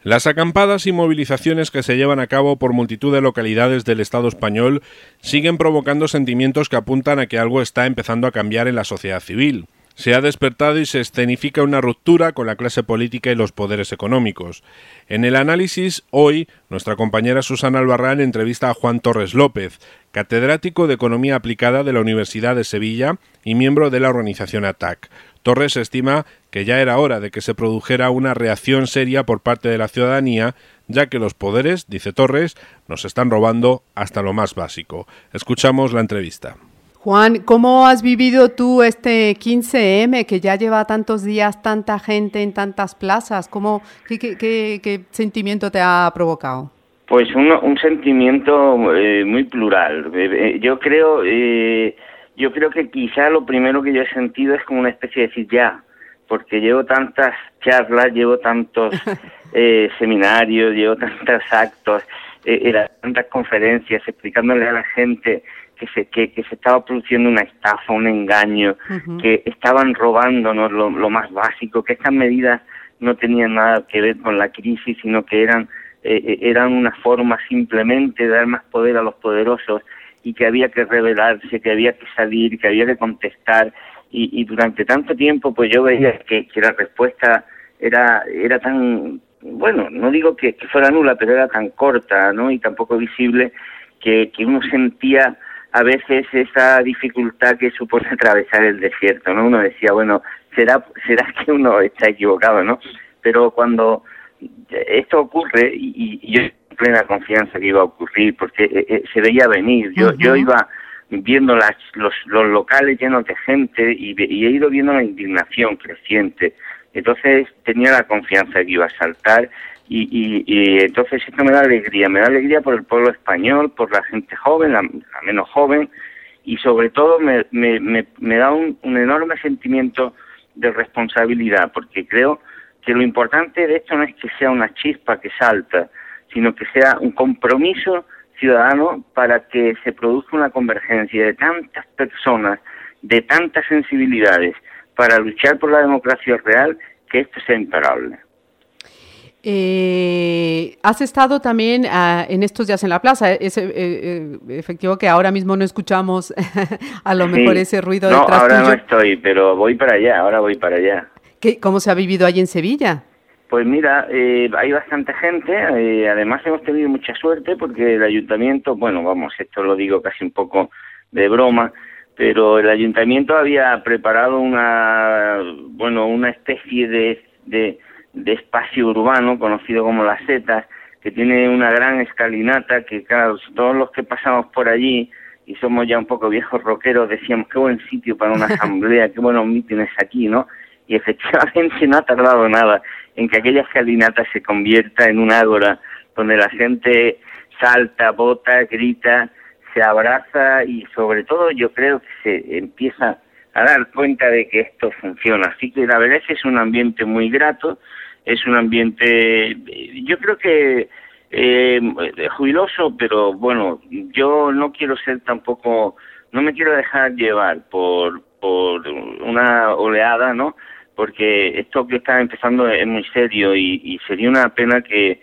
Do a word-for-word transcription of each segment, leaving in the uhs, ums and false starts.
Las acampadas y movilizaciones que se llevan a cabo por multitud de localidades del Estado español siguen provocando sentimientos que apuntan a que algo está empezando a cambiar en la sociedad civil. Se ha despertado y se escenifica una ruptura con la clase política y los poderes económicos. En el análisis, hoy, nuestra compañera Susana Albarrán entrevista a Juan Torres López, catedrático de Economía Aplicada de la Universidad de Sevilla y miembro de la organización A T A C. Torres estima que ya era hora de que se produjera una reacción seria por parte de la ciudadanía, ya que los poderes, dice Torres, nos están robando hasta lo más básico. Escuchamos la entrevista. Juan, ¿cómo has vivido tú este quince eme, que ya lleva tantos días, tanta gente en tantas plazas? ¿Cómo, qué, qué, qué, qué sentimiento te ha provocado? Pues un, un sentimiento eh, muy plural. Eh, yo creo... Eh, Yo creo que quizá lo primero que yo he sentido es como una especie de decir ya, porque llevo tantas charlas, llevo tantos eh, seminarios, llevo tantos actos, eh, tantas conferencias explicándole a la gente que se que, que se estaba produciendo una estafa, un engaño, uh-huh. que estaban robándonos lo, lo más básico, que estas medidas no tenían nada que ver con la crisis, sino que eran eh, eran una forma simplemente de dar más poder a los poderosos, y que había que rebelarse, que había que salir, que había que contestar, y, y durante tanto tiempo pues yo veía que, que la respuesta era era tan, bueno, no digo que, que fuera nula, pero era tan corta, ¿no? Y tan poco visible, que, que uno sentía a veces esa dificultad que supone atravesar el desierto, ¿no? Uno decía, bueno, será será que uno está equivocado, ¿no? Pero cuando esto ocurre, y, y yo plena confianza que iba a ocurrir, porque eh, eh, se veía venir. Yo uh-huh. yo iba viendo las, los, los locales llenos de gente y, y he ido viendo la indignación creciente. Entonces tenía la confianza de que iba a saltar y, y, y entonces esto me da alegría. Me da alegría por el pueblo español, por la gente joven, la, la menos joven, y sobre todo me, me, me, me da un, un enorme sentimiento de responsabilidad, porque creo que lo importante de esto no es que sea una chispa que salta, sino que sea un compromiso ciudadano para que se produzca una convergencia de tantas personas, de tantas sensibilidades, para luchar por la democracia real, que esto sea imparable. Eh, has estado también uh, en estos días en la plaza. Es eh, eh, efectivo que ahora mismo no escuchamos a lo mejor sí. ese ruido no, detrás ahora tuyo. No estoy, pero voy para allá, ahora voy para allá. ¿Qué, ¿Cómo se ha vivido allí en Sevilla? Pues mira, eh, hay bastante gente, eh, además hemos tenido mucha suerte porque el ayuntamiento, bueno, vamos, esto lo digo casi un poco de broma, pero el ayuntamiento había preparado una, bueno, una especie de, de, de espacio urbano conocido como Las Setas, que tiene una gran escalinata que, claro, todos los que pasamos por allí y somos ya un poco viejos rockeros decíamos qué buen sitio para una asamblea, qué buenos mítines aquí, ¿no? Y efectivamente no ha tardado nada en que aquella escalinata se convierta en un ágora donde la gente salta, bota, grita, se abraza y sobre todo yo creo que se empieza a dar cuenta de que esto funciona. Así que la verdad es que es un ambiente muy grato, es un ambiente, yo creo que eh, jubiloso, pero bueno, yo no quiero ser tampoco, no me quiero dejar llevar por, por una oleada, ¿no? Porque esto que está empezando es muy serio y, y sería una pena que,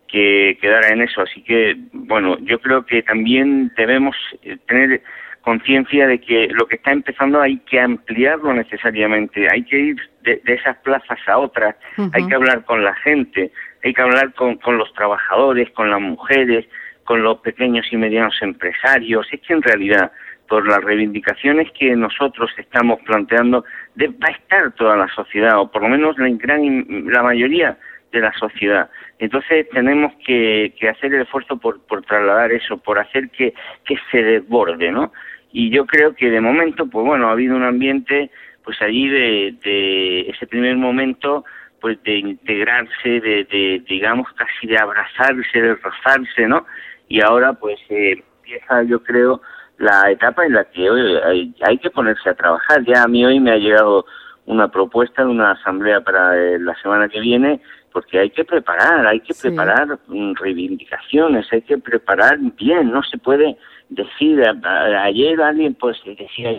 que quedara en eso. Así que, bueno, yo creo que también debemos tener conciencia de que lo que está empezando hay que ampliarlo necesariamente, hay que ir de, de esas plazas a otras, uh-huh. hay que hablar con la gente, hay que hablar con, con los trabajadores, con las mujeres, con los pequeños y medianos empresarios. Es que en realidad, por las reivindicaciones que nosotros estamos planteando, va a estar toda la sociedad, o por lo menos la gran la mayoría de la sociedad. Entonces tenemos que, que hacer el esfuerzo por, por trasladar eso, por hacer que, que se desborde, ¿no? Y yo creo que de momento, pues bueno, ha habido un ambiente, pues allí de, de ese primer momento, pues de integrarse, de, de digamos casi de abrazarse, de rozarse, ¿no? Y ahora pues eh, empieza, yo creo, la etapa en la que hoy hay, hay que ponerse a trabajar. Ya a mí hoy me ha llegado una propuesta de una asamblea para eh, la semana que viene, porque hay que preparar, hay que sí. preparar um, reivindicaciones, hay que preparar bien, no se puede decir, a, a, ayer alguien pues decía,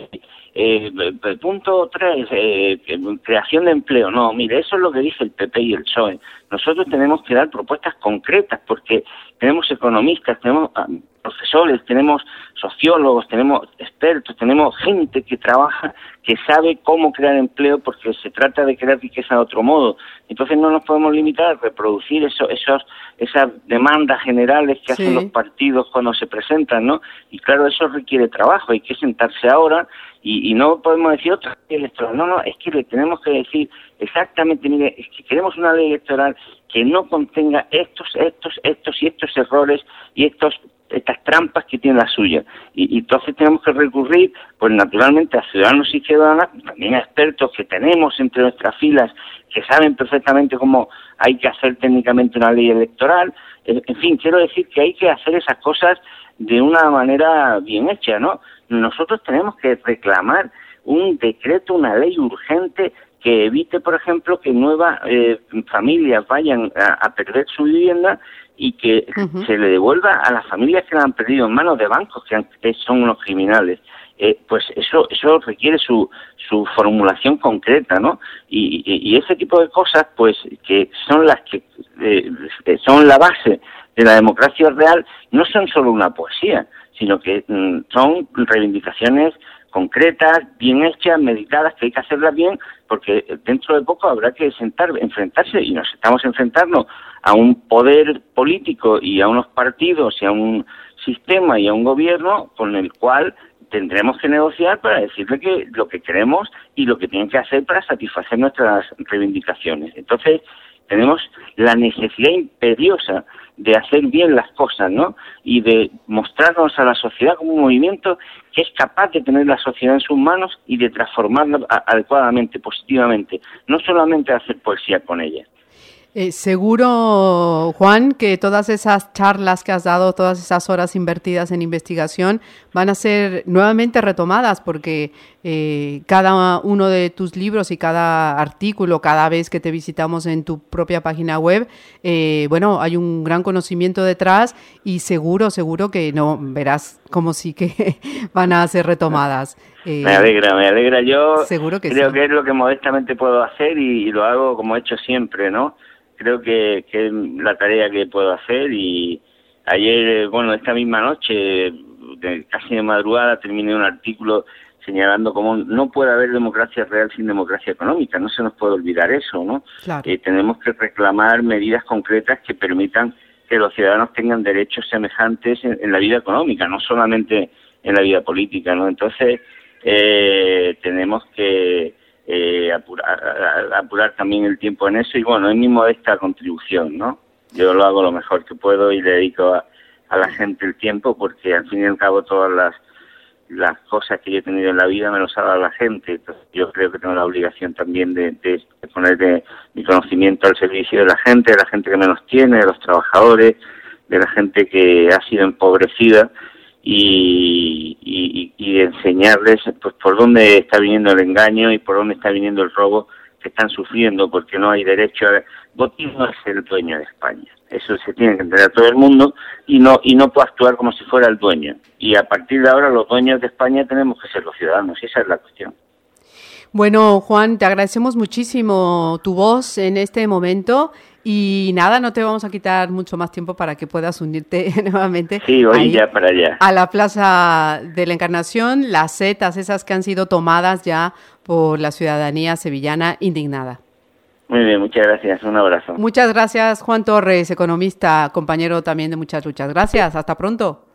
Eh, punto tres, eh, creación de empleo. No, mire, eso es lo que dice el P P y el P S O E. Nosotros tenemos que dar propuestas concretas porque tenemos economistas, tenemos profesores, tenemos sociólogos, tenemos expertos, tenemos gente que trabaja, que sabe cómo crear empleo porque se trata de crear riqueza de otro modo. Entonces no nos podemos limitar a reproducir eso, esos, esas demandas generales que sí. hacen los partidos cuando se presentan, ¿no? Y claro, eso requiere trabajo, hay que sentarse ahora y, y no podemos decir otra ley electoral. No, no, es que le tenemos que decir exactamente, mire, es que queremos una ley electoral que no contenga estos, estos, estos y estos errores y estos estas trampas que tiene la suya. Y, y entonces tenemos que recurrir, pues naturalmente, a ciudadanos y ciudadanas, también a expertos que tenemos entre nuestras filas, que saben perfectamente cómo hay que hacer técnicamente una ley electoral. En, en fin, quiero decir que hay que hacer esas cosas de una manera bien hecha, ¿no? Nosotros tenemos que reclamar un decreto, una ley urgente que evite, por ejemplo, que nuevas eh, familias vayan a, a perder su vivienda y que uh-huh. se le devuelva a las familias que la han perdido en manos de bancos que, han, que son unos criminales. Eh, pues eso eso requiere su su formulación concreta, ¿no? Y, y, y ese tipo de cosas, pues, que son las que eh, son la base de la democracia real, no son solo una poesía, sino que mm, son reivindicaciones concretas, bien hechas, meditadas, que hay que hacerlas bien, porque dentro de poco habrá que sentar, enfrentarse, y nos estamos enfrentando a un poder político y a unos partidos y a un sistema y a un gobierno con el cual tendremos que negociar para decirle que lo que queremos y lo que tienen que hacer para satisfacer nuestras reivindicaciones. Entonces, tenemos la necesidad imperiosa de hacer bien las cosas, ¿no? Y de mostrarnos a la sociedad como un movimiento que es capaz de tener la sociedad en sus manos y de transformarla adecuadamente, positivamente, no solamente hacer poesía con ella. Eh, seguro, Juan, que todas esas charlas que has dado, todas esas horas invertidas en investigación van a ser nuevamente retomadas porque eh, cada uno de tus libros y cada artículo, cada vez que te visitamos en tu propia página web, eh, bueno, hay un gran conocimiento detrás y seguro, seguro que no, verás como sí que van a ser retomadas. Eh, me alegra, me alegra. Yo seguro que creo sí. que es lo que modestamente puedo hacer y, y lo hago como he hecho siempre, ¿no? Creo que, que es la tarea que puedo hacer y ayer, bueno, esta misma noche, de, casi de madrugada, terminé un artículo señalando cómo no puede haber democracia real sin democracia económica, no se nos puede olvidar eso, ¿no? Claro. Eh, tenemos que reclamar medidas concretas que permitan que los ciudadanos tengan derechos semejantes en, en la vida económica, no solamente en la vida política, ¿no? Entonces, eh, tenemos que Eh, apurar, apurar también el tiempo en eso y bueno, es mi modesta contribución, ¿no? Yo lo hago lo mejor que puedo y le dedico a, a la gente el tiempo porque al fin y al cabo todas las las cosas que yo he tenido en la vida me los ha dado la gente. Entonces, yo creo que tengo la obligación también de, de, de poner de, mi conocimiento al servicio de la gente, de la gente que menos tiene, de los trabajadores, de la gente que ha sido empobrecida y, y, y enseñarles pues por dónde está viniendo el engaño y por dónde está viniendo el robo que están sufriendo, porque no hay derecho a... Botín no es el dueño de España, eso se tiene que entender a todo el mundo y no y no puede actuar como si fuera el dueño. Y a partir de ahora los dueños de España tenemos que ser los ciudadanos, y esa es la cuestión. Bueno, Juan, te agradecemos muchísimo tu voz en este momento y nada, no te vamos a quitar mucho más tiempo para que puedas unirte nuevamente. Sí, voy ya para allá. A la Plaza de la Encarnación, las setas esas que han sido tomadas ya por la ciudadanía sevillana indignada. Muy bien, muchas gracias, un abrazo. Muchas gracias, Juan Torres, economista, compañero también de muchas luchas. Gracias, hasta pronto.